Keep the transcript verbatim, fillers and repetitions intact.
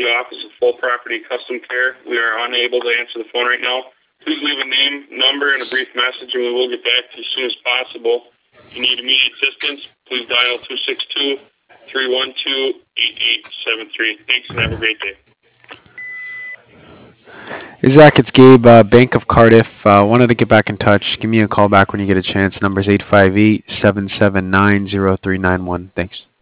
the Office of Full Property Custom Care. We are unable to answer the phone right now. Please leave a name, number, and a brief message, and we will get back to you as soon as possible. If you need immediate assistance, please dial two six two, three one two, eight eight seven three. Thanks, and have a great day. Hey, Zach, it's Gabe, uh, Bank of Cardiff. Uh, wanted to get back in touch. Give me a call back when you get a chance. Number's eight five eight, seven seven nine, zero three nine one. Thanks.